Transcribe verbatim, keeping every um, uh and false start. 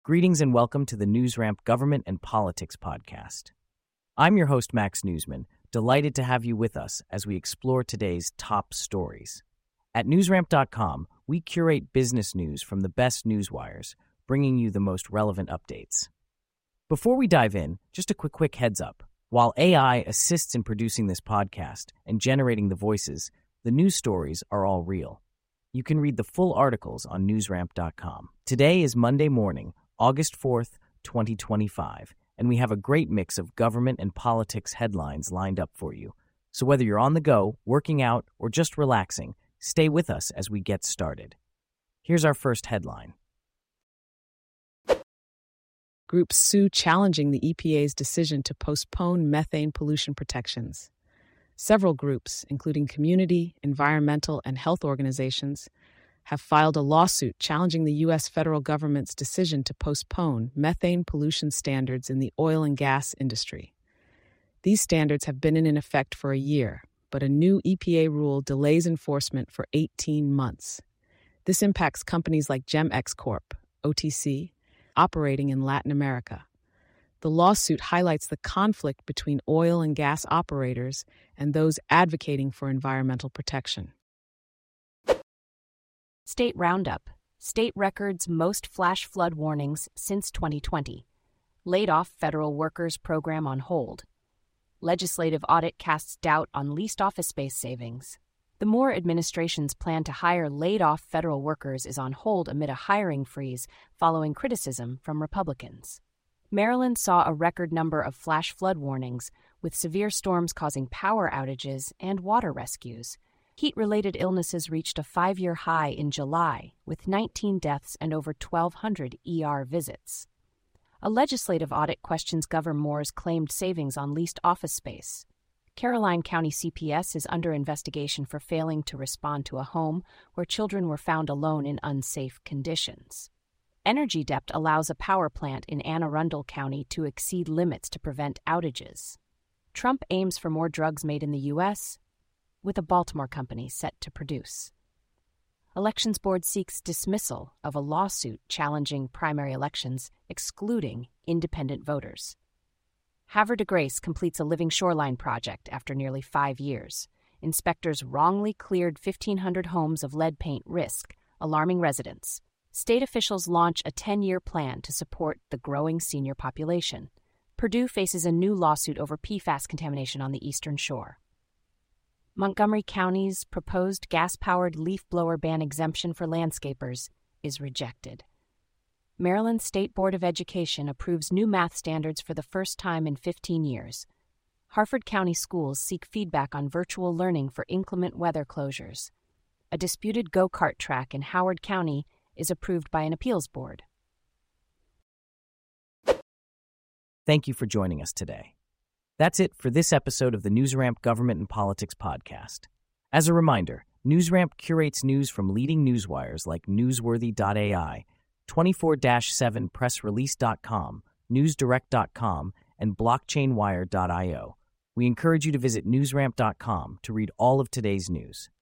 Greetings and welcome to the NewsRamp Government and Politics podcast. I'm your host, Max Newsman, delighted to have you with us as we explore today's top stories. At newsramp dot com, we curate business news from the best newswires, bringing you the most relevant updates. Before we dive in, just a quick, quick heads up. While A I assists in producing this podcast and generating the voices, the news stories are all real. You can read the full articles on newsramp dot com. Today is Monday morning, August fourth, twenty twenty-five, and we have a great mix of government and politics headlines lined up for you. So whether you're on the go, working out, or just relaxing, stay with us as we get started. Here's our first headline. Groups sue challenging the E P A's decision to postpone methane pollution protections. Several groups, including community, environmental, and health organizations, have filed a lawsuit challenging the U S federal government's decision to postpone methane pollution standards in the oil and gas industry. These standards have been in effect for a year, but a new E P A rule delays enforcement for eighteen months. This impacts companies like GemX Corp, O T C, operating in Latin America. The lawsuit highlights the conflict between oil and gas operators and those advocating for environmental protection. State Roundup. State records most flash flood warnings since twenty twenty. Laid off federal workers program on hold. Legislative audit casts doubt on leased office space savings. The Moore administration's plan to hire laid-off federal workers is on hold amid a hiring freeze following criticism from Republicans. Maryland saw a record number of flash flood warnings, with severe storms causing power outages and water rescues. Heat-related illnesses reached a five-year high in July, with nineteen deaths and over twelve hundred E R visits. A legislative audit questions Governor Moore's claimed savings on leased office space. Caroline County C P S is under investigation for failing to respond to a home where children were found alone in unsafe conditions. Energy debt allows a power plant in Anne Arundel County to exceed limits to prevent outages. Trump aims for more drugs made in the U S, with a Baltimore company set to produce. Elections Board seeks dismissal of a lawsuit challenging primary elections, excluding independent voters. Havre de Grace completes a living shoreline project after nearly five years. Inspectors wrongly cleared fifteen hundred homes of lead paint risk, alarming residents. State officials launch a ten-year plan to support the growing senior population. Purdue faces a new lawsuit over P FAS contamination on the Eastern Shore. Montgomery County's proposed gas-powered leaf blower ban exemption for landscapers is rejected. Maryland State Board of Education approves new math standards for the first time in fifteen years. Harford County schools seek feedback on virtual learning for inclement weather closures. A disputed go-kart track in Howard County is approved by an appeals board. Thank you for joining us today. That's it for this episode of the NewsRamp Government and Politics podcast. As a reminder, NewsRamp curates news from leading newswires like newsworthy dot A I, twenty-four seven press release dot com, newsdirect dot com, and blockchain wire dot io. We encourage you to visit newsramp dot com to read all of today's news.